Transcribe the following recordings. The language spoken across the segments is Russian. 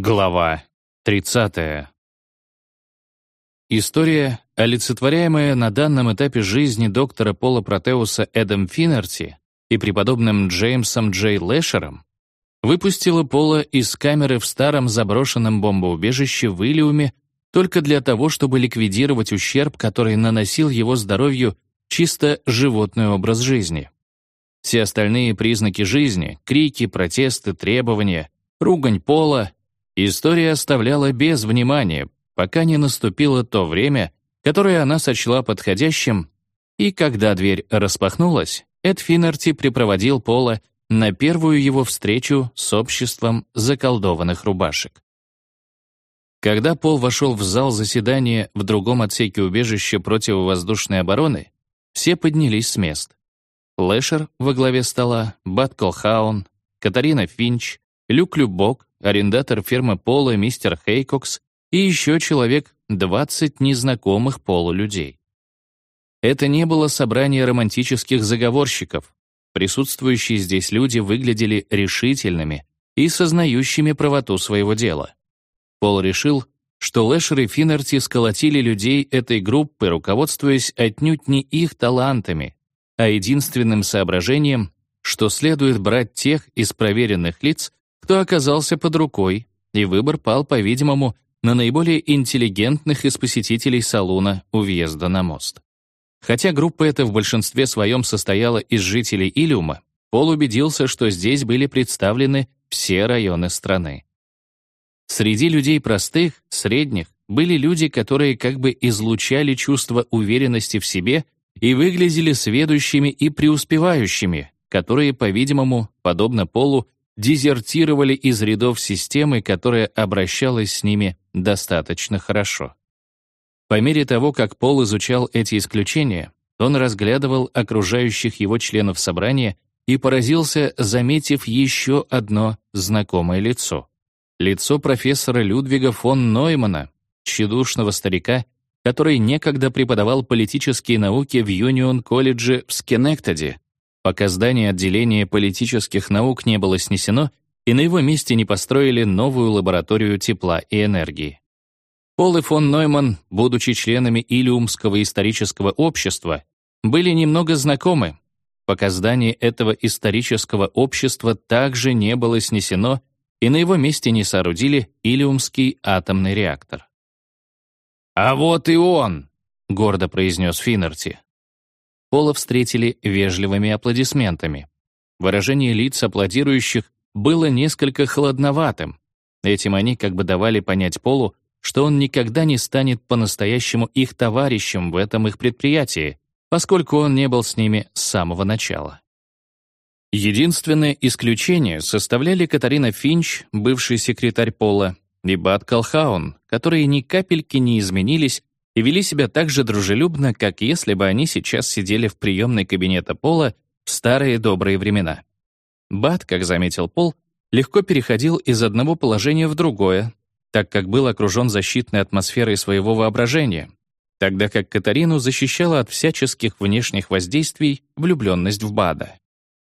Глава 30. История, олицетворяемая на данном этапе жизни доктора Пола Протеуса Эдом Финнерти и преподобным Джеймсом Джей Лэшером, выпустила Пола из камеры в старом заброшенном бомбоубежище в Илиуме только для того, чтобы ликвидировать ущерб, который наносил его здоровью чисто животный образ жизни. Все остальные признаки жизни — крики, протесты, требования, ругань Пола — история оставляла без внимания, пока не наступило то время, которое она сочла подходящим, и когда дверь распахнулась, Эд Финнерти припроводил Пола на первую его встречу с обществом заколдованных рубашек. Когда Пол вошел в зал заседания в другом отсеке убежища противовоздушной обороны, все поднялись с мест. Лэшер во главе стола, Бат Колхаун, Катарина Финч, Люк Любок, арендатор фермы Пола мистер Хейкокс и еще человек 20 незнакомых Полу людей. Это не было собрание романтических заговорщиков. Присутствующие здесь люди выглядели решительными и сознающими правоту своего дела. Пол решил, что Лэшер и Финнерти сколотили людей этой группы, руководствуясь отнюдь не их талантами, а единственным соображением, что следует брать тех из проверенных лиц, кто оказался под рукой, и выбор пал, по-видимому, на наиболее интеллигентных из посетителей салуна у въезда на мост. Хотя группа эта в большинстве своем состояла из жителей Илиума, Пол убедился, что здесь были представлены все районы страны. Среди людей простых, средних, были люди, которые как бы излучали чувство уверенности в себе и выглядели сведущими и преуспевающими, которые, по-видимому, подобно Полу, дезертировали из рядов системы, которая обращалась с ними достаточно хорошо. По мере того, как Пол изучал эти исключения, он разглядывал окружающих его членов собрания и поразился, заметив еще одно знакомое лицо. Лицо профессора Людвига фон Ноймана, тщедушного старика, который некогда преподавал политические науки в Юнион-колледже в Скенектаде, пока здание отделения политических наук не было снесено, и на его месте не построили новую лабораторию тепла и энергии. Пол и фон Нойман, будучи членами Илиумского исторического общества, были немного знакомы, пока здание этого исторического общества также не было снесено, и на его месте не соорудили Илиумский атомный реактор. «А вот и он!» — гордо произнес Финнерти. Пола встретили вежливыми аплодисментами. Выражение лиц аплодирующих было несколько холодноватым. Этим они как бы давали понять Полу, что он никогда не станет по-настоящему их товарищем в этом их предприятии, поскольку он не был с ними с самого начала. Единственное исключение составляли Катарина Финч, бывший секретарь Пола, и Бат Колхаун, которые ни капельки не изменились и вели себя так же дружелюбно, как если бы они сейчас сидели в приемной кабинета Пола в старые добрые времена. Бат, как заметил Пол, легко переходил из одного положения в другое, так как был окружен защитной атмосферой своего воображения, тогда как Катарину защищала от всяческих внешних воздействий влюбленность в Бада.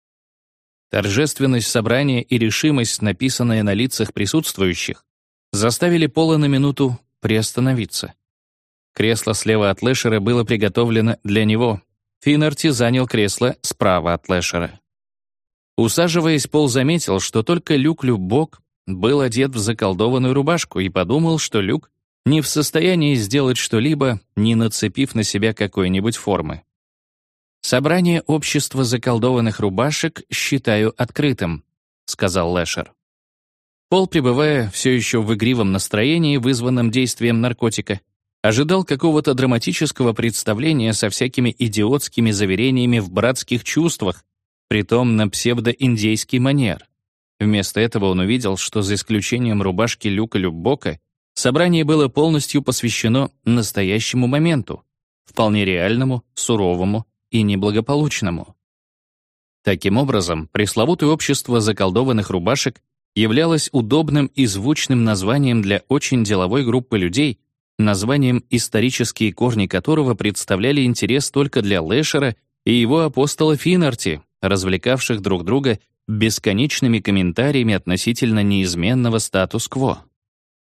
Торжественность собрания и решимость, написанная на лицах присутствующих, заставили Пола на минуту приостановиться. Кресло слева от Лэшера было приготовлено для него. Финнерти занял кресло справа от Лэшера. Усаживаясь, Пол заметил, что только Люк Любок был одет в заколдованную рубашку и подумал, что Люк не в состоянии сделать что-либо, не нацепив на себя какой-нибудь формы. «Собрание общества заколдованных рубашек считаю открытым», — сказал Лэшер. Пол, пребывая все еще в игривом настроении, вызванном действием наркотика, ожидал какого-то драматического представления со всякими идиотскими заверениями в братских чувствах, притом на псевдоиндейский манер. Вместо этого он увидел, что за исключением рубашки Люка Любока, собрание было полностью посвящено настоящему моменту, вполне реальному, суровому и неблагополучному. Таким образом, пресловутое общество заколдованных рубашек являлось удобным и звучным названием для очень деловой группы людей, названием, исторические корни которого представляли интерес только для Лэшера и его апостола Финнерти, развлекавших друг друга бесконечными комментариями относительно неизменного статус-кво.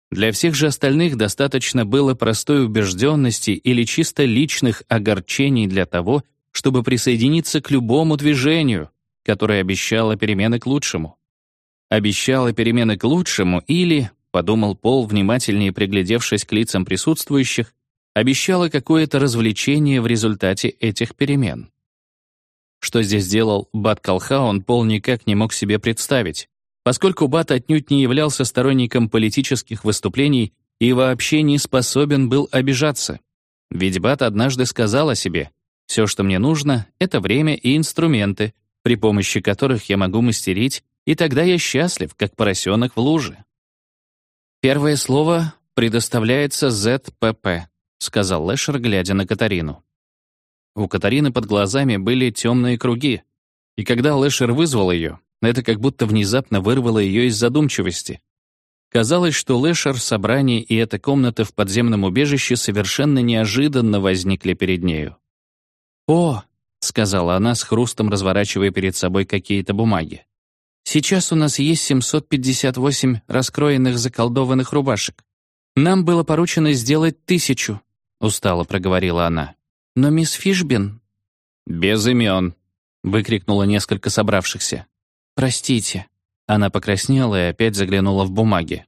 Для всех же остальных достаточно было простой убежденности или чисто личных огорчений для того, чтобы присоединиться к любому движению, которое обещало перемены к лучшему. Обещало перемены к лучшему или, подумал Пол, внимательнее приглядевшись к лицам присутствующих, обещало какое-то развлечение в результате этих перемен. Что здесь делал Бат Колхаун, Пол никак не мог себе представить, поскольку Бат отнюдь не являлся сторонником политических выступлений и вообще не способен был обижаться. Ведь Бат однажды сказал о себе: «Все, что мне нужно, это время и инструменты, при помощи которых я могу мастерить, и тогда я счастлив, как поросенок в луже». «Первое слово предоставляется ЗПП», — сказал Лэшер, глядя на Катарину. У Катарины под глазами были темные круги, и когда Лэшер вызвал ее, это как будто внезапно вырвало ее из задумчивости. Казалось, что Лэшер, собрание и эта комната в подземном убежище совершенно неожиданно возникли перед нею. «О», — сказала она с хрустом, разворачивая перед собой какие-то бумаги, «сейчас у нас есть 758 раскроенных заколдованных рубашек. Нам было поручено сделать 1000», — устало проговорила она. «Но мисс Фишбин...» «Без имен», — выкрикнуло несколько собравшихся. «Простите». Она покраснела и опять заглянула в бумаги.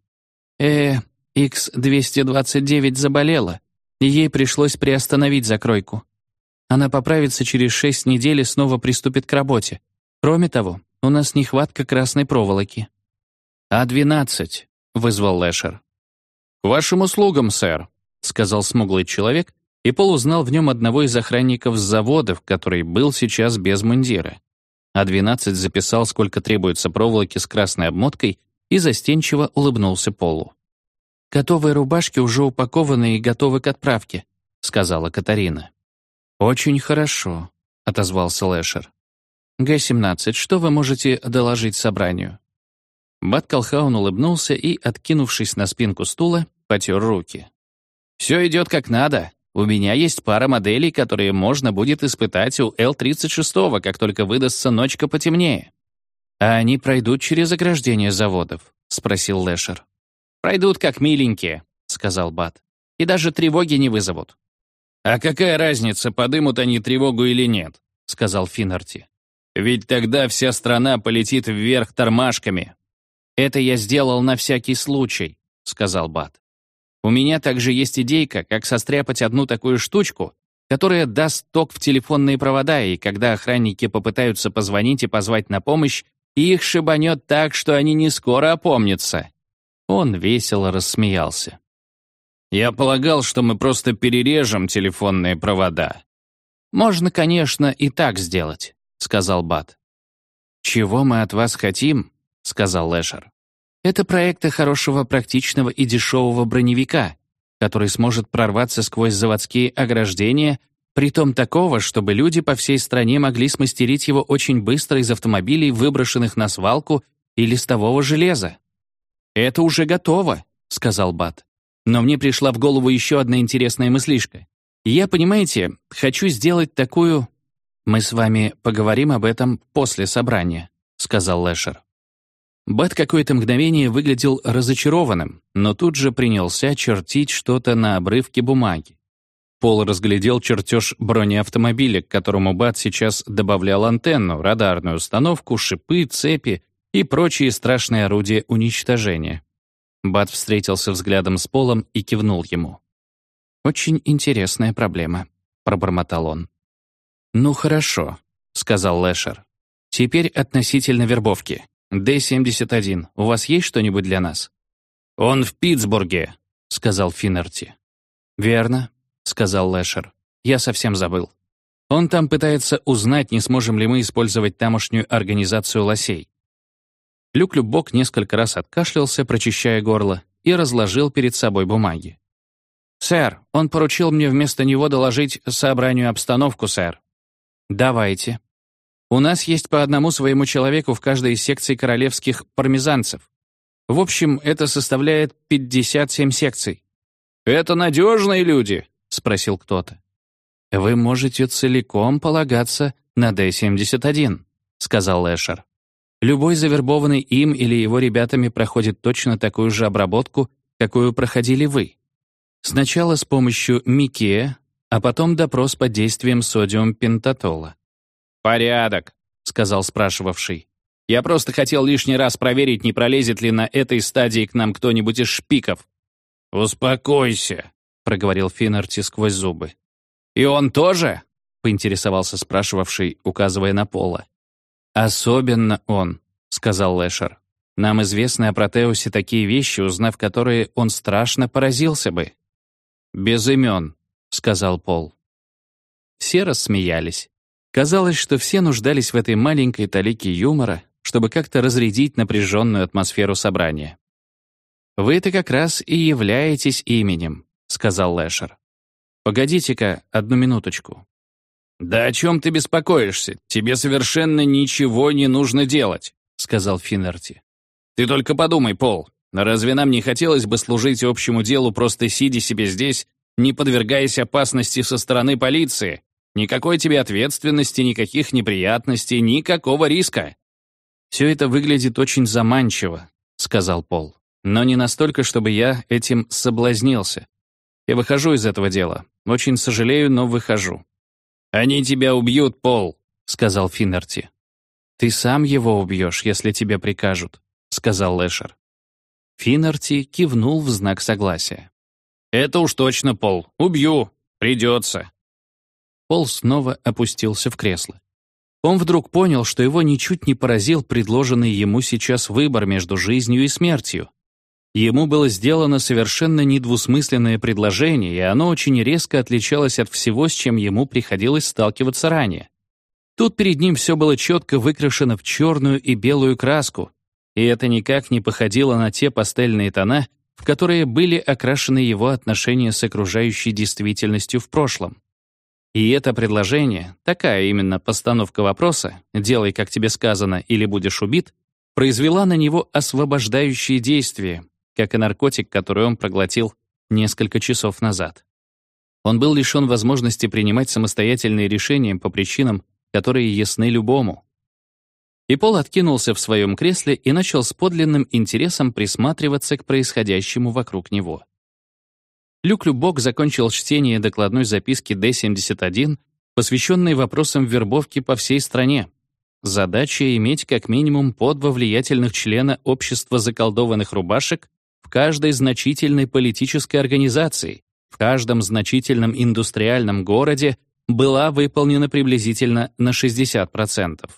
X-229 заболела, и ей пришлось приостановить закройку. Она поправится через 6 недель и снова приступит к работе. Кроме того, у нас нехватка красной проволоки». «А-12», — вызвал Лэшер. «К вашим услугам, сэр», — сказал смуглый человек, и Пол узнал в нем одного из охранников с заводов, который был сейчас без мундира. А-12 записал, сколько требуется проволоки с красной обмоткой, и застенчиво улыбнулся Полу. «Готовые рубашки уже упакованы и готовы к отправке», — сказала Катарина. «Очень хорошо», — отозвался Лэшер. «Г-17, что вы можете доложить собранию?» Бат Колхаун улыбнулся и, откинувшись на спинку стула, потер руки. «Все идет как надо. У меня есть пара моделей, которые можно будет испытать у Л-36, как только выдастся ночка потемнее». «А они пройдут через ограждение заводов?» — спросил Лэшер. «Пройдут как миленькие», — сказал Бат. «И даже тревоги не вызовут». «А какая разница, подымут они тревогу или нет?» — сказал Финнерти. «Ведь тогда вся страна полетит вверх тормашками». «Это я сделал на всякий случай», — сказал Бат. «У меня также есть идейка, как состряпать одну такую штучку, которая даст ток в телефонные провода, и когда охранники попытаются позвонить и позвать на помощь, их шибанет так, что они не скоро опомнятся». Он весело рассмеялся. «Я полагал, что мы просто перережем телефонные провода». «Можно, конечно, и так сделать», — сказал Бат. «Чего мы от вас хотим?» — сказал Лэшер. «Это проекты хорошего, практичного и дешевого броневика, который сможет прорваться сквозь заводские ограждения, притом такого, чтобы люди по всей стране могли смастерить его очень быстро из автомобилей, выброшенных на свалку, и листового железа». «Это уже готово», — сказал Бат. «Но мне пришла в голову еще одна интересная мыслишка. Я, понимаете, хочу сделать такую...» «Мы с вами поговорим об этом после собрания», — сказал Лэшер. Бат какое-то мгновение выглядел разочарованным, но тут же принялся чертить что-то на обрывке бумаги. Пол разглядел чертеж бронеавтомобиля, к которому Бат сейчас добавлял антенну, радарную установку, шипы, цепи и прочие страшные орудия уничтожения. Бат встретился взглядом с Полом и кивнул ему. «Очень интересная проблема», — пробормотал он. «Ну хорошо», — сказал Лэшер. «Теперь относительно вербовки. Д-71, у вас есть что-нибудь для нас?» «Он в Питтсбурге», — сказал Финнерти. «Верно», — сказал Лэшер. «Я совсем забыл. Он там пытается узнать, не сможем ли мы использовать тамошнюю организацию лосей». Люк-Любок несколько раз откашлялся, прочищая горло, и разложил перед собой бумаги. «Сэр, он поручил мне вместо него доложить собранию обстановку, сэр». «Давайте». «У нас есть по одному своему человеку в каждой из секций королевских пармезанцев. В общем, это составляет 57 секций». «Это надежные люди?» — спросил кто-то. «Вы можете целиком полагаться на Д-71», — сказал Лэшер. «Любой завербованный им или его ребятами проходит точно такую же обработку какую проходили вы. Сначала с помощью Микея, а потом допрос под действием содиум-пентатола». «Порядок», — сказал спрашивавший. «Я просто хотел лишний раз проверить, не пролезет ли на этой стадии к нам кто-нибудь из шпиков». «Успокойся», — проговорил Финнерти сквозь зубы. «И он тоже?» — поинтересовался спрашивавший, указывая на Пола. «Особенно он», — сказал Лэшер. «Нам известны о Протеусе такие вещи, узнав которые, он страшно поразился бы». «Без имен», — сказал Пол. Все рассмеялись. Казалось, что все нуждались в этой маленькой талике юмора, чтобы как-то разрядить напряженную атмосферу собрания. «Вы-то как раз и являетесь именем», — сказал Лэшер. «Погодите-ка одну минуточку». «Да о чем ты беспокоишься? Тебе совершенно ничего не нужно делать», — сказал Финнерти. «Ты только подумай, Пол, разве нам не хотелось бы служить общему делу, просто сидя себе здесь, не подвергаясь опасности со стороны полиции? Никакой тебе ответственности, никаких неприятностей, никакого риска». «Все это выглядит очень заманчиво», — сказал Пол. «Но не настолько, чтобы я этим соблазнился. Я выхожу из этого дела. Очень сожалею, но выхожу». «Они тебя убьют, Пол», — сказал Финнерти. «Ты сам его убьешь, если тебе прикажут», — сказал Лэшер. Финнерти кивнул в знак согласия. «Это уж точно, Пол. Убью. Придется». Пол снова опустился в кресло. Он вдруг понял, что его ничуть не поразил предложенный ему сейчас выбор между жизнью и смертью. Ему было сделано совершенно недвусмысленное предложение, и оно очень резко отличалось от всего, с чем ему приходилось сталкиваться ранее. Тут перед ним все было четко выкрашено в черную и белую краску, и это никак не походило на те пастельные тона, в которые были окрашены его отношения с окружающей действительностью в прошлом. И это предложение, такая именно постановка вопроса «делай, как тебе сказано, или будешь убит», произвела на него освобождающее действие, как и наркотик, который он проглотил несколько часов назад. Он был лишен возможности принимать самостоятельные решения по причинам, которые ясны любому. И Пол откинулся в своем кресле и начал с подлинным интересом присматриваться к происходящему вокруг него. Люк Любок закончил чтение докладной записки Д-71, посвященной вопросам вербовки по всей стране. Задача — иметь как минимум по 2 влиятельных члена общества заколдованных рубашек в каждой значительной политической организации, в каждом значительном индустриальном городе была выполнена приблизительно на 60%.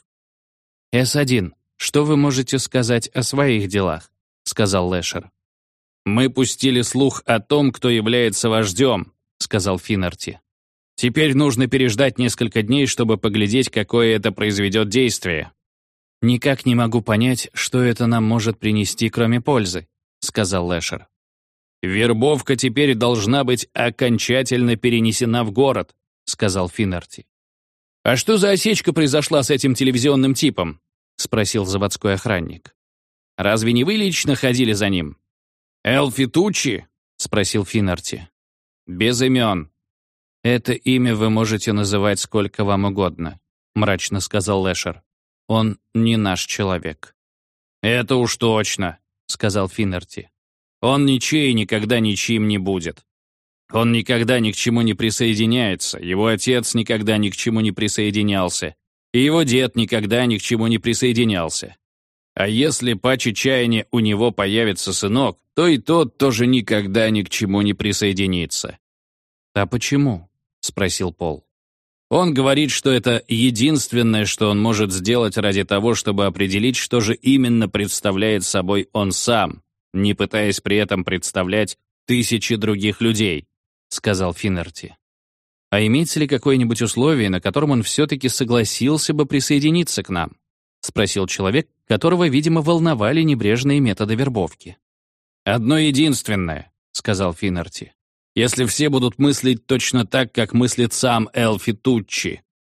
«С-1, что вы можете сказать о своих делах?» — сказал Лэшер. «Мы пустили слух о том, кто является вождем», — сказал Финнерти. «Теперь нужно переждать несколько дней, чтобы поглядеть, какое это произведет действие». «Никак не могу понять, что это нам может принести, кроме пользы», — сказал Лэшер. «Вербовка теперь должна быть окончательно перенесена в город», — сказал Финнерти. «А что за осечка произошла с этим телевизионным типом?» — спросил заводской охранник. «Разве не вы лично ходили за ним?» «Элфи Туччи?» — спросил Финнерти. «Без имен». «Это имя вы можете называть сколько вам угодно», — мрачно сказал Лэшер. «Он не наш человек». «Это уж точно», — сказал Финнерти. «Он ничей и никогда ничьим не будет. Он никогда ни к чему не присоединяется, его отец никогда ни к чему не присоединялся, и его дед никогда ни к чему не присоединялся. А если по чаяния у него появится сынок, то и тот тоже никогда ни к чему не присоединится». «А почему?» — спросил Пол. «Он говорит, что это единственное, что он может сделать ради того, чтобы определить, что же именно представляет собой он сам, не пытаясь при этом представлять тысячи других людей», — сказал Финнерти. «А имеется ли какое-нибудь условие, на котором он все-таки согласился бы присоединиться к нам?» — спросил человек, которого, видимо, волновали небрежные методы вербовки. «Одно единственное», — сказал Финнерти. «Если все будут мыслить точно так, как мыслит сам Элфи Туччи».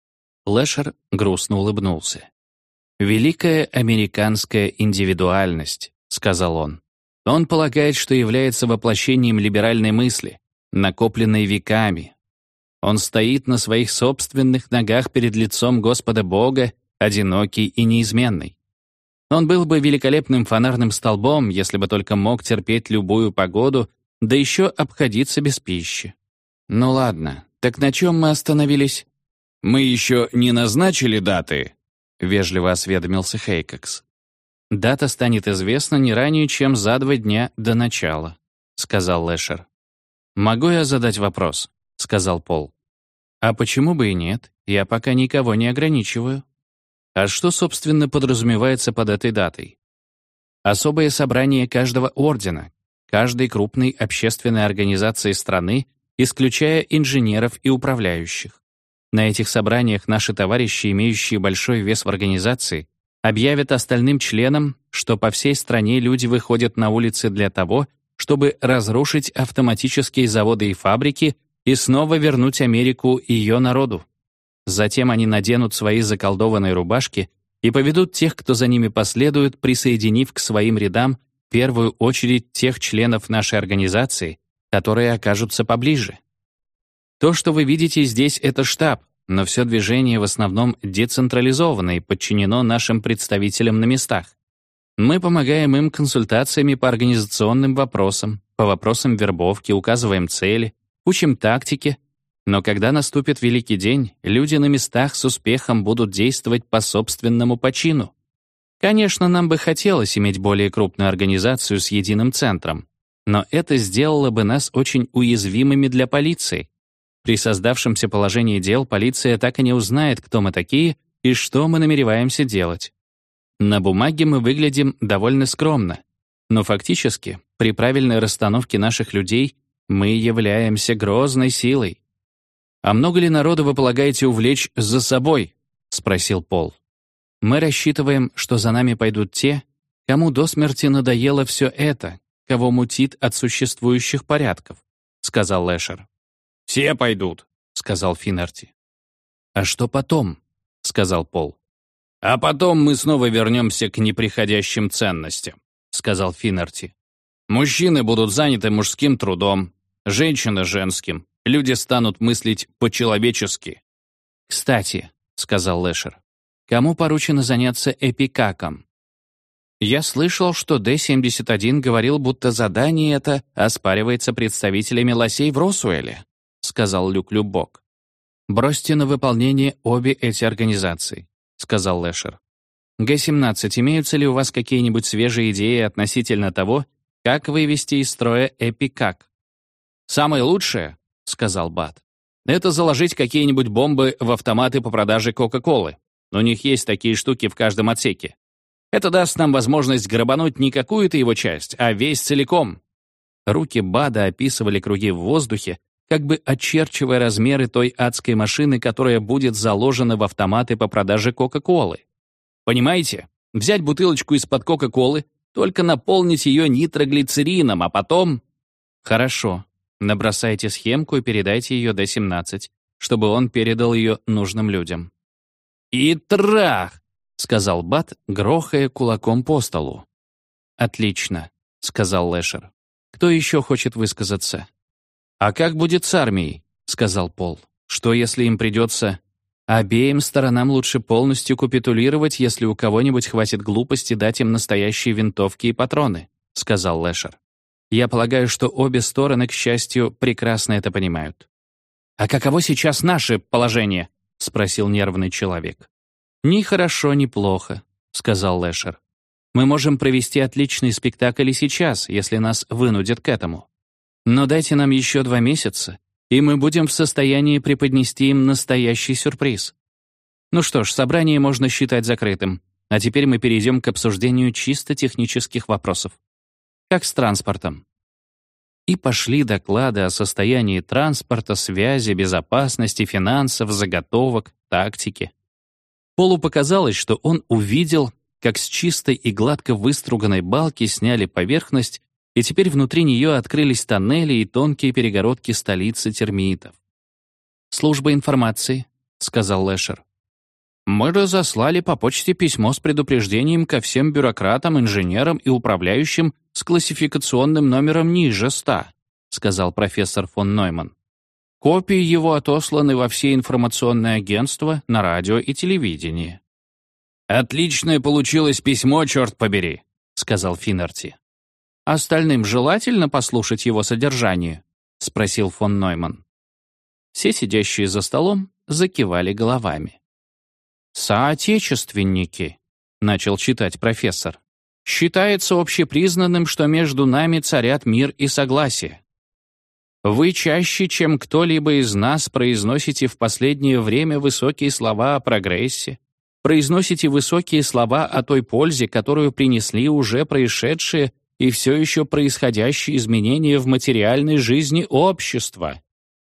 Лэшер грустно улыбнулся. «Великая американская индивидуальность», — сказал он. «Он полагает, что является воплощением либеральной мысли, накопленной веками. Он стоит на своих собственных ногах перед лицом Господа Бога, одинокий и неизменный. Он был бы великолепным фонарным столбом, если бы только мог терпеть любую погоду, да еще обходиться без пищи. Ну ладно, так на чем мы остановились? «Мы еще не назначили даты», — вежливо осведомился Хейкокс. «Дата станет известна не ранее, чем за 2 дня до начала», — сказал Лэшер. «Могу я задать вопрос?» — сказал Пол. «А почему бы и нет? Я пока никого не ограничиваю». А что, собственно, подразумевается под этой датой? Особое собрание каждого ордена, каждой крупной общественной организации страны, исключая инженеров и управляющих. На этих собраниях наши товарищи, имеющие большой вес в организации, объявят остальным членам, что по всей стране люди выходят на улицы для того, чтобы разрушить автоматические заводы и фабрики и снова вернуть Америку ее народу. Затем они наденут свои заколдованные рубашки и поведут тех, кто за ними последует, присоединив к своим рядам в первую очередь тех членов нашей организации, которые окажутся поближе. То, что вы видите здесь, это штаб, но все движение в основном децентрализовано и подчинено нашим представителям на местах. Мы помогаем им консультациями по организационным вопросам, по вопросам вербовки, указываем цели, учим тактике, но когда наступит великий день, люди на местах с успехом будут действовать по собственному почину. Конечно, нам бы хотелось иметь более крупную организацию с единым центром, но это сделало бы нас очень уязвимыми для полиции. При создавшемся положении дел полиция так и не узнает, кто мы такие и что мы намереваемся делать. На бумаге мы выглядим довольно скромно, но фактически, при правильной расстановке наших людей, мы являемся грозной силой. «А много ли народа вы полагаете увлечь за собой?» — спросил Пол. «Мы рассчитываем, что за нами пойдут те, кому до смерти надоело все это, кого мутит от существующих порядков», — сказал Лэшер. «Все пойдут», — сказал Финнерти. «А что потом?» — сказал Пол. «А потом мы снова вернемся к неприходящим ценностям», — сказал Финнерти. «Мужчины будут заняты мужским трудом, женщины — женским. Люди станут мыслить по-человечески». «Кстати», — сказал Лэшер, «кому поручено заняться эпикаком?» «Я слышал, что Д-71 говорил, будто задание это оспаривается представителями лосей в Росуэле», — сказал Люк Любок. «Бросьте на выполнение обе эти организации», — сказал Лэшер. «Г-17, имеются ли у вас какие-нибудь свежие идеи относительно того, как вывести из строя эпикак?» «Самое лучшее», — сказал Бат, «это заложить какие-нибудь бомбы в автоматы по продаже Кока-Колы. У них есть такие штуки в каждом отсеке. Это даст нам возможность грабануть не какую-то его часть, а весь целиком». Руки Бада описывали круги в воздухе, как бы очерчивая размеры той адской машины, которая будет заложена в автоматы по продаже Кока-Колы. «Понимаете? Взять бутылочку из-под Кока-Колы, только наполнить ее нитроглицерином, а потом...» «Хорошо. Набросайте схемку и передайте ее Д-17, чтобы он передал ее нужным людям». «И трах!» — сказал Бат, грохая кулаком по столу. «Отлично», — сказал Лэшер. «Кто еще хочет высказаться?» «А как будет с армией?» — сказал Пол. «Что, если им придется...» «Обеим сторонам лучше полностью капитулировать, если у кого-нибудь хватит глупости дать им настоящие винтовки и патроны», — сказал Лэшер. «Я полагаю, что обе стороны, к счастью, прекрасно это понимают». «А каково сейчас наше положение?» — спросил нервный человек. «Ни хорошо, ни плохо», — сказал Лэшер. «Мы можем провести отличный спектакль и сейчас, если нас вынудят к этому. Но дайте нам еще 2 месяца, и мы будем в состоянии преподнести им настоящий сюрприз. Ну что ж, собрание можно считать закрытым, а теперь мы перейдем к обсуждению чисто технических вопросов. Как с транспортом?» И пошли доклады о состоянии транспорта, связи, безопасности, финансов, заготовок, тактики. Полу показалось, что он увидел, как с чистой и гладко выструганной балки сняли поверхность, и теперь внутри нее открылись тоннели и тонкие перегородки столицы термитов. «Служба информации», — сказал Лэшер. «Мы разослали по почте письмо с предупреждением ко всем бюрократам, инженерам и управляющим с классификационным номером ниже 100», — сказал профессор фон Нойман. «Копии его отосланы во все информационные агентства, на радио и телевидении». «Отличное получилось письмо, черт побери», — сказал Финнерти. «Остальным желательно послушать его содержание?» — спросил фон Нойман. Все сидящие за столом закивали головами. «Соотечественники», — начал читать профессор, «считается общепризнанным, что между нами царят мир и согласие. Вы чаще, чем кто-либо из нас, произносите в последнее время высокие слова о прогрессе, произносите высокие слова о той пользе, которую принесли уже происшедшие и все еще происходящие изменения в материальной жизни общества.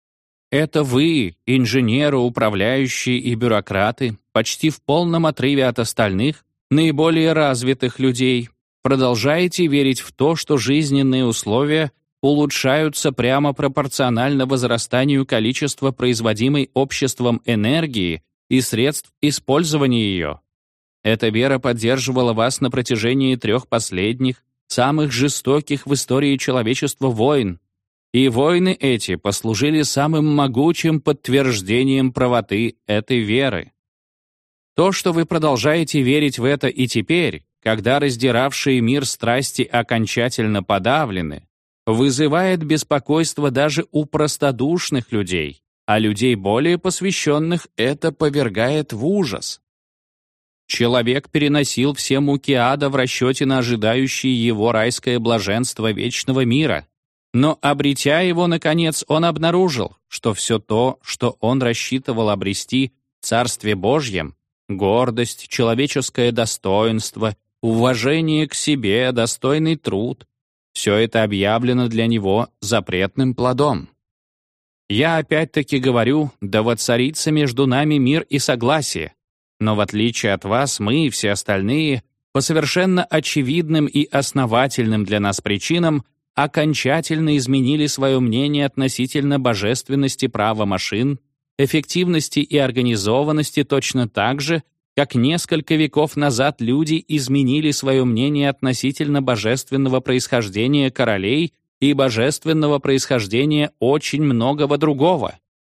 Это вы, инженеры, управляющие и бюрократы, почти в полном отрыве от остальных, наиболее развитых людей, продолжаете верить в то, что жизненные условия улучшаются прямо пропорционально возрастанию количества производимой обществом энергии и средств использования ее. Эта вера поддерживала вас на протяжении 3 последних, самых жестоких в истории человечества войн, и войны эти послужили самым могучим подтверждением правоты этой веры. То, что вы продолжаете верить в это и теперь, когда раздиравшие мир страсти окончательно подавлены, вызывает беспокойство даже у простодушных людей, а людей более посвященных это повергает в ужас. Человек переносил все муки ада в расчете на ожидающее его райское блаженство вечного мира, но, обретя его, наконец, он обнаружил, что все то, что он рассчитывал обрести в Царстве Божьем, гордость, человеческое достоинство, уважение к себе, достойный труд, все это объявлено для него запретным плодом. Я опять-таки говорю, да воцарится между нами мир и согласие, но в отличие от вас, мы и все остальные, по совершенно очевидным и основательным для нас причинам, окончательно изменили свое мнение относительно божественности права машин, эффективности и организованности точно так же, как несколько веков назад люди изменили свое мнение относительно божественного происхождения королей и божественного происхождения очень многого другого.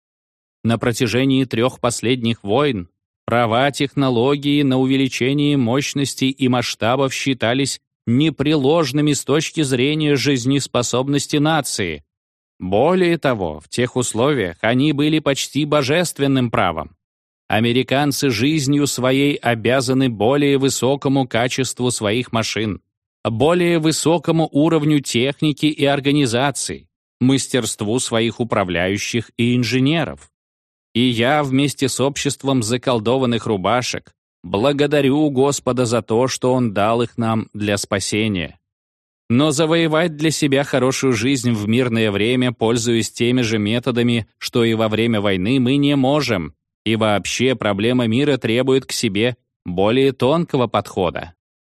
На протяжении 3 последних войн права технологии на увеличение мощностей и масштабов считались непреложными с точки зрения жизнеспособности нации. Более того, в тех условиях они были почти божественным правом. Американцы жизнью своей обязаны более высокому качеству своих машин, более высокому уровню техники и организации, мастерству своих управляющих и инженеров. И я вместе с обществом заколдованных рубашек благодарю Господа за то, что Он дал их нам для спасения. Но завоевать для себя хорошую жизнь в мирное время, пользуясь теми же методами, что и во время войны, мы не можем, и вообще проблема мира требует к себе более тонкого подхода.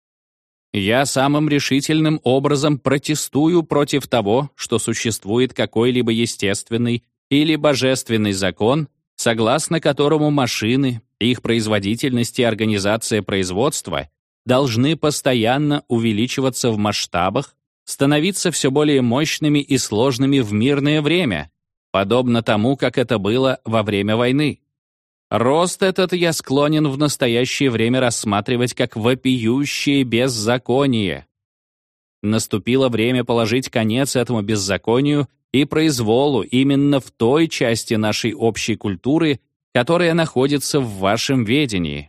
Я самым решительным образом протестую против того, что существует какой-либо естественный или божественный закон, согласно которому машины, их производительность и организация производства должны постоянно увеличиваться в масштабах, становиться все более мощными и сложными в мирное время, подобно тому, как это было во время войны. Рост этот я склонен в настоящее время рассматривать как вопиющее беззаконие. Наступило время положить конец этому беззаконию и произволу именно в той части нашей общей культуры, которая находится в вашем ведении.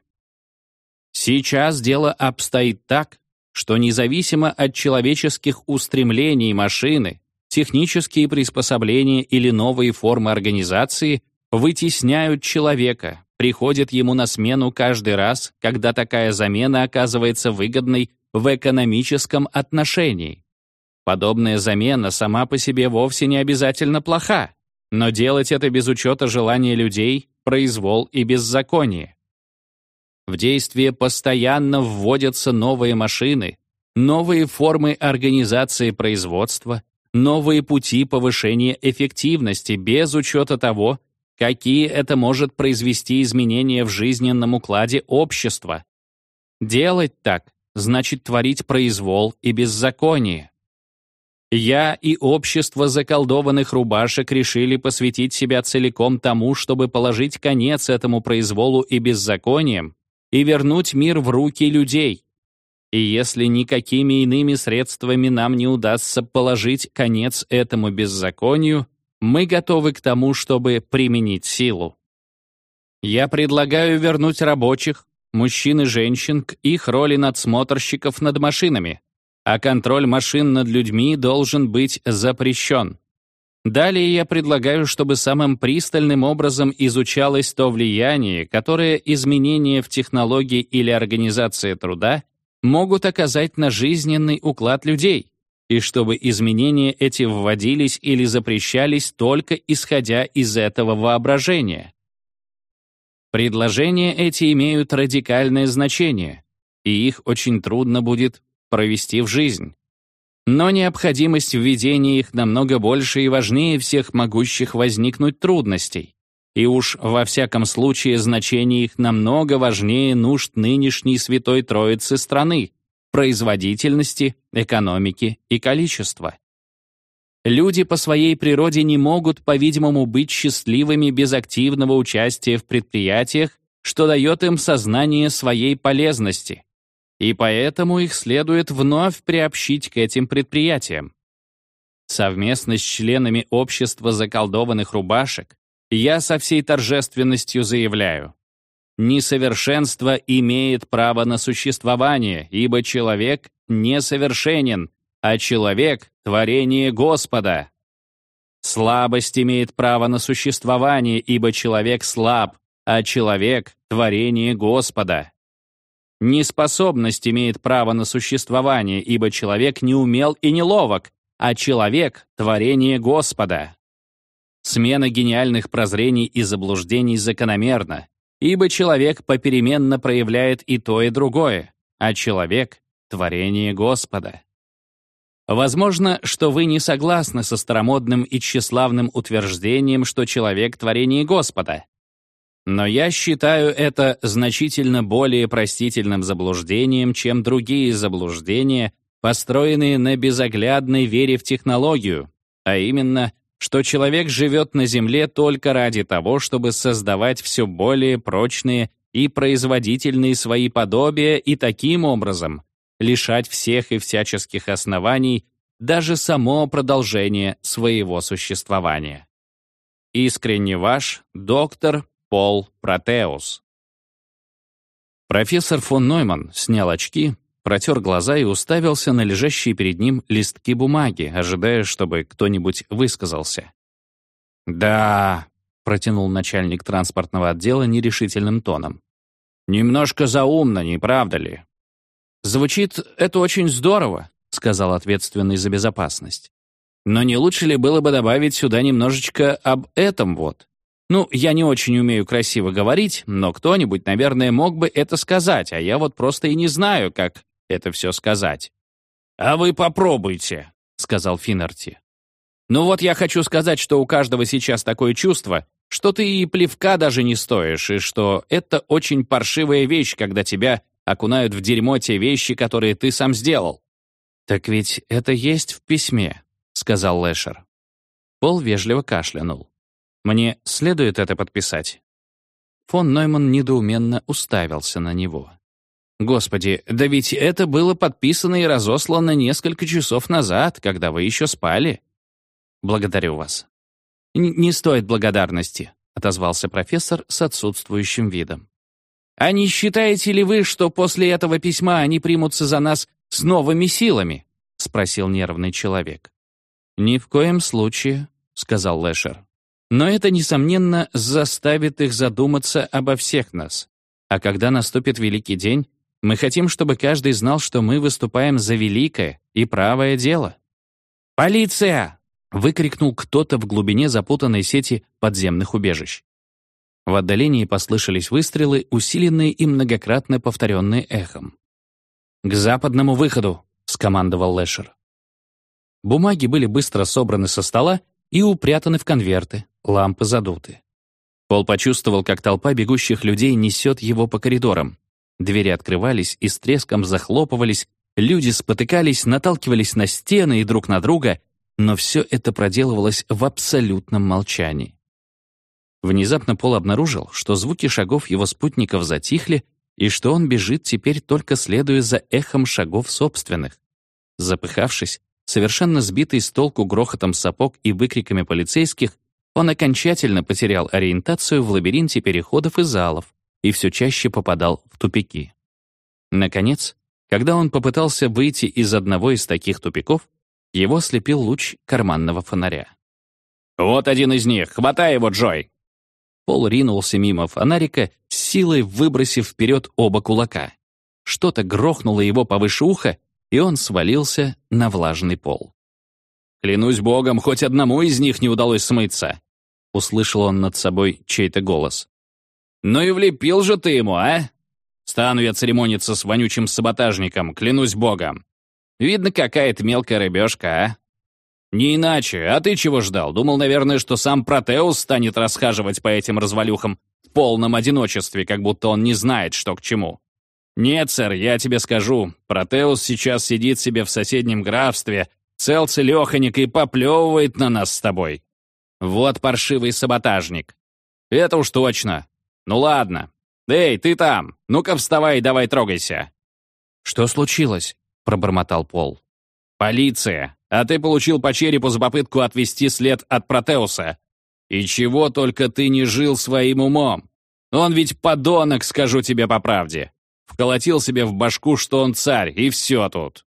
Сейчас дело обстоит так, что независимо от человеческих устремлений машины, технические приспособления или новые формы организации вытесняют человека, приходят ему на смену каждый раз, когда такая замена оказывается выгодной в экономическом отношении. Подобная замена сама по себе вовсе не обязательно плоха, но делать это без учета желания людей — произвол и беззаконие. В действие постоянно вводятся новые машины, новые формы организации производства, новые пути повышения эффективности без учета того, какие это может произвести изменения в жизненном укладе общества. Делать так значит творить произвол и беззаконие. Я и общество заколдованных рубашек решили посвятить себя целиком тому, чтобы положить конец этому произволу и беззакониям, и вернуть мир в руки людей. И если никакими иными средствами нам не удастся положить конец этому беззаконию, мы готовы к тому, чтобы применить силу. Я предлагаю вернуть рабочих, мужчин и женщин, к их роли надсмотрщиков над машинами, а контроль машин над людьми должен быть запрещен. Далее я предлагаю, чтобы самым пристальным образом изучалось то влияние, которое изменения в технологии или организации труда могут оказать на жизненный уклад людей, и чтобы изменения эти вводились или запрещались только исходя из этого воображения. Предложения эти имеют радикальное значение, и их очень трудно будет провести в жизнь. Но необходимость введения их намного больше и важнее всех могущих возникнуть трудностей. И уж во всяком случае значение их намного важнее нужд нынешней Святой Троицы страны, производительности, экономики и количества. Люди по своей природе не могут, по-видимому, быть счастливыми без активного участия в предприятиях, что дает им сознание своей полезности. И поэтому их следует вновь приобщить к этим предприятиям. Совместно с членами общества заколдованных рубашек я со всей торжественностью заявляю: несовершенство имеет право на существование, ибо человек несовершенен, а человек — творение Господа. Слабость имеет право на существование, ибо человек слаб, а человек — творение Господа. Неспособность имеет право на существование, ибо человек неумел и неловок, а человек — творение Господа. Смена гениальных прозрений и заблуждений закономерна, ибо человек попеременно проявляет и то, и другое, а человек — творение Господа. Возможно, что вы не согласны со старомодным и тщеславным утверждением, что человек — творение Господа. Но я считаю это значительно более простительным заблуждением, чем другие заблуждения, построенные на безоглядной вере в технологию, а именно, что человек живет на Земле только ради того, чтобы создавать все более прочные и производительные свои подобия и таким образом лишать всех и всяческих оснований даже само продолжение своего существования. Искренне ваш, доктор Пол Протеус. Профессор фон Нойман снял очки, протер глаза и уставился на лежащие перед ним листки бумаги, ожидая, чтобы кто-нибудь высказался. «Да», — протянул начальник транспортного отдела нерешительным тоном. «Немножко заумно, не правда ли?» «Звучит это очень здорово», — сказал ответственный за безопасность. «Но не лучше ли было бы добавить сюда немножечко об этом вот? Ну, я не очень умею красиво говорить, но кто-нибудь, наверное, мог бы это сказать, а я вот просто и не знаю, как это все сказать». «А вы попробуйте», — сказал Финнерти. «Ну вот я хочу сказать, что у каждого сейчас такое чувство, что ты и плевка даже не стоишь, и что это очень паршивая вещь, когда тебя окунают в дерьмо те вещи, которые ты сам сделал». «Так ведь это есть в письме», — сказал Лэшер. Пол вежливо кашлянул. «Мне следует это подписать?» Фон Нойман недоуменно уставился на него. «Господи, да ведь это было подписано и разослано несколько часов назад, когда вы еще спали». «Благодарю вас». «Не стоит благодарности», — отозвался профессор с отсутствующим видом. «А не считаете ли вы, что после этого письма они примутся за нас с новыми силами?» — спросил нервный человек. «Ни в коем случае», — сказал Лэшер. «Но это, несомненно, заставит их задуматься обо всех нас. А когда наступит великий день, мы хотим, чтобы каждый знал, что мы выступаем за великое и правое дело». «Полиция!» — выкрикнул кто-то в глубине запутанной сети подземных убежищ. В отдалении послышались выстрелы, усиленные и многократно повторенные эхом. «К западному выходу!» — скомандовал Лэшер. Бумаги были быстро собраны со стола и упрятаны в конверты, лампы задуты. Пол почувствовал, как толпа бегущих людей несет его по коридорам. Двери открывались и с треском захлопывались, люди спотыкались, наталкивались на стены и друг на друга, но все это проделывалось в абсолютном молчании. Внезапно Пол обнаружил, что звуки шагов его спутников затихли, и что он бежит теперь только следуя за эхом шагов собственных. Запыхавшись, совершенно сбитый с толку грохотом сапог и выкриками полицейских, он окончательно потерял ориентацию в лабиринте переходов и залов и все чаще попадал в тупики. Наконец, когда он попытался выйти из одного из таких тупиков, его ослепил луч карманного фонаря. «Вот один из них! Хватай его, Джой!» Пол ринулся мимо фонарика, с силой выбросив вперед оба кулака. Что-то грохнуло его повыше уха, и он свалился на влажный пол. «Клянусь богом, хоть одному из них не удалось смыться!» Услышал он над собой чей-то голос. «Ну и влепил же ты ему, а? Стану я церемониться с вонючим саботажником, клянусь богом. Видно, какая-то мелкая рыбешка, а? Не иначе, а ты чего ждал? Думал, наверное, что сам Протеус станет расхаживать по этим развалюхам в полном одиночестве, как будто он не знает, что к чему. Нет, сэр, я тебе скажу, Протеус сейчас сидит себе в соседнем графстве, цел-целеханик и поплевывает на нас с тобой. Вот паршивый саботажник. Это уж точно. Ну ладно. Эй, ты там, ну-ка вставай и давай трогайся». «Что случилось?» — пробормотал Пол. «Полиция. А ты получил по черепу за попытку отвести след от Протеуса. И чего только ты не жил своим умом. Он ведь подонок, скажу тебе по правде. Вколотил себе в башку, что он царь, и все тут».